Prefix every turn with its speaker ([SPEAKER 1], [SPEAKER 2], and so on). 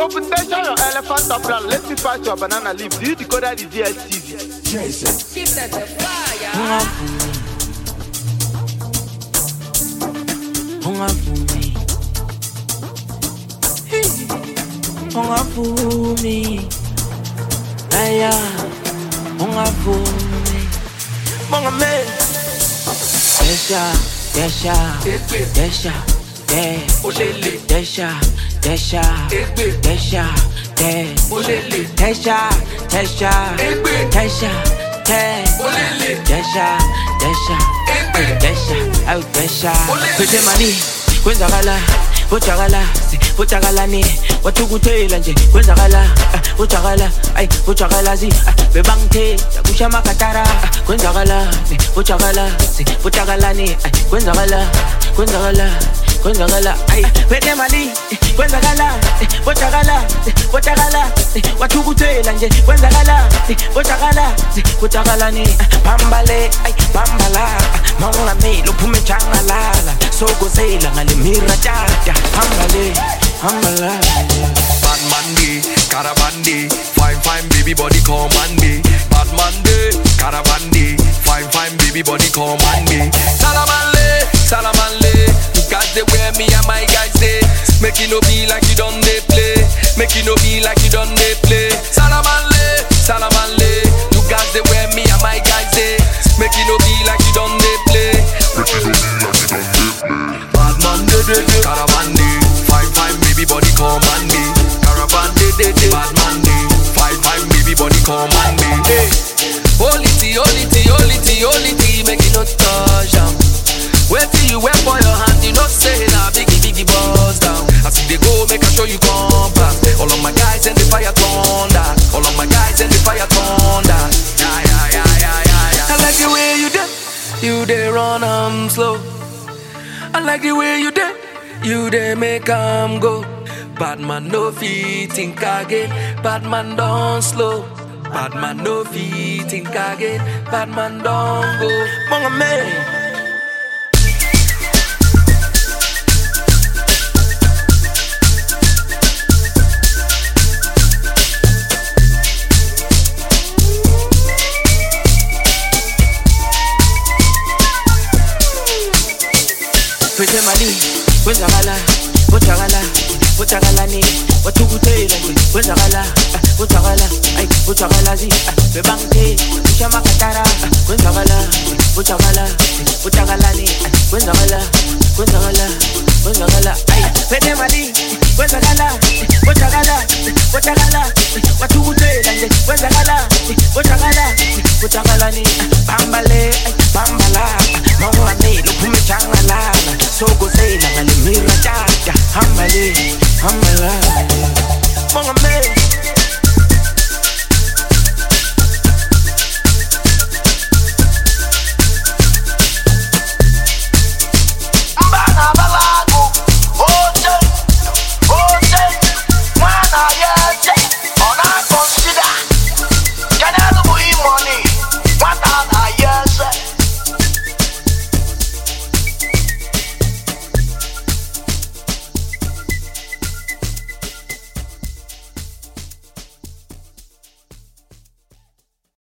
[SPEAKER 1] Open station your elephant up plan. Let's see past your banana leaf. Do you decode the DSTV?
[SPEAKER 2] Jesus.
[SPEAKER 3] Keep that the fire.
[SPEAKER 4] Ungavumi aya ungavumi mongameli desha desha desha
[SPEAKER 2] Olele.
[SPEAKER 4] desha desha desha
[SPEAKER 2] Olele.
[SPEAKER 4] desha desha desha
[SPEAKER 2] Olele.
[SPEAKER 4] desha desha desha au desha pete mani kwenzakala Uchakalani, watukuthela nje kwenzakala uthakala ay uthakalazi bebangithe kushama katara kwenzakala uthakalani ay kwenzakala ay phethe mali kwenzakala uthakala watukuthela nje kwenzakala uthakalani bambale ay bambala mongameli uphume jangalala sokuzela ngale mira tata Hambala.
[SPEAKER 2] Bad Monday, Carabandi, fine baby body come on me. Bad Monday, Carabandi, fine baby body come on me. Salamanle, you guys they wear me and my guys they make it no be like you done they play, make it no be like you done they play. Salamanle, you guys they wear me and my guys they make it no be like you done they play, make it no be like you done they play. Bad Monday, Carabandi. Fine baby body come on me. Caravan day bad man day. Fine baby body come on me. Holy tea, make it not touch down. Wait till you wear for your hand, you not say na biggie boss down. I see they go, make I show you come back. All of my guys and the fire thunder. All of my guys and the fire thunder. Yeah. I like the way you dey run slow. I like the way you dey. You dey make go. Bad man no fit think again. Bad man don't slow. Bad man no fit think again. Bad man don't go. Monga me.
[SPEAKER 4] Pete mali Uchakalani, watukuthela nje kwenzakala ay uthakalazi bebangithe kushama katara kwenzakala utakalani ay kwenzakala ay phethe mali kwenzakala watukuthela nje kwenzakala utakalani bambale ay bambala mongameli uphume jangalala sokuzela ngale mira tata hambala